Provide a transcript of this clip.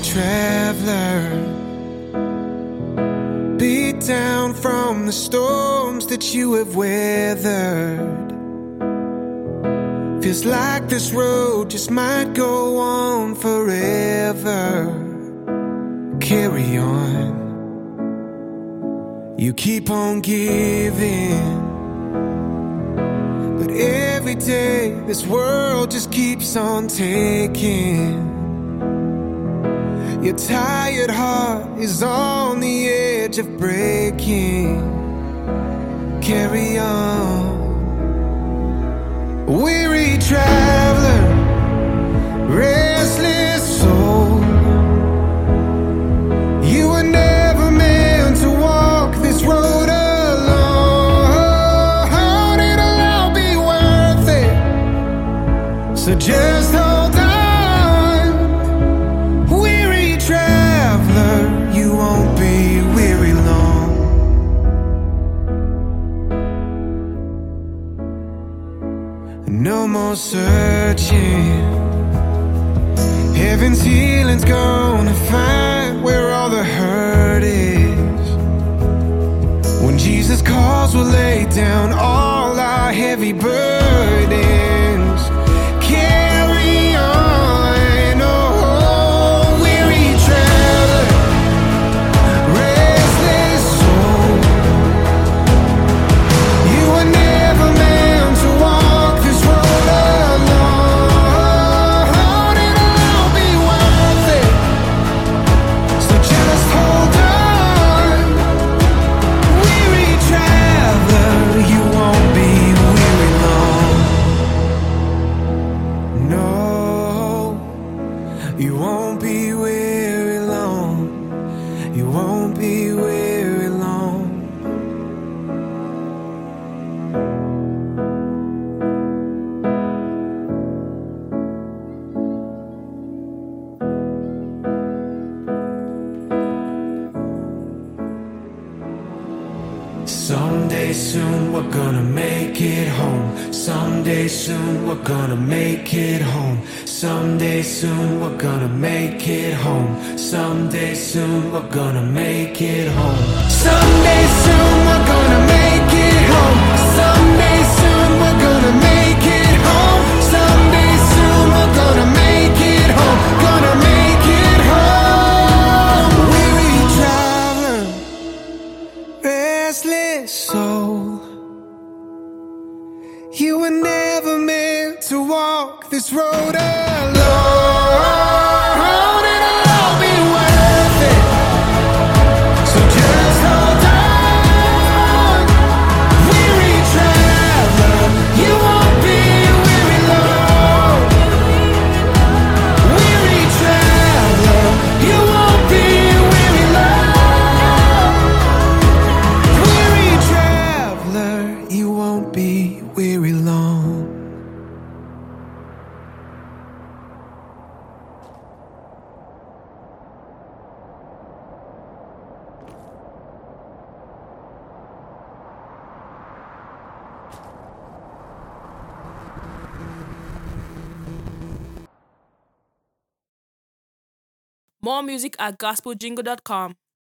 traveler, beat down from the storms that you have weathered. Feels like this road just might go on forever. Carry on. You keep on giving, but every day this world just keeps on taking. Your tired heart is on the edge of breaking. Carry on. Weary traveler, restless soul, you were never meant to walk this road alone. It'll all be worth it, so just hold on. Weary traveler, you won't be weary long. No more searching. Heaven's healing's gonna find where all the hurt is. When Jesus calls, we'll lay down all our heavy burdens. Carry on, oh, weary traveler, restless soul, you were never meant to walk this road alone. It'll all be worth it, so just hold on. Weary traveler, you won't be weary long. No, you won't be weary long. You won't be weary long. Someday soon we're gonna make it home. Someday soon we're gonna make it home. Someday soon we're gonna make it home. Someday soon we're gonna make it home. Someday soon we're gonna make it home. Someday soon we're gonna make it home. Someday soon we're gonna make it home. Gonna make it home. Weary traveler, restless soul, you were never meant to walk this road alone. It'll all be worth it, so just hold on. Weary traveler, you won't be weary long. Weary traveler, you won't be weary long. Weary traveler, you won't be weary long. More music at gospeljingle.com.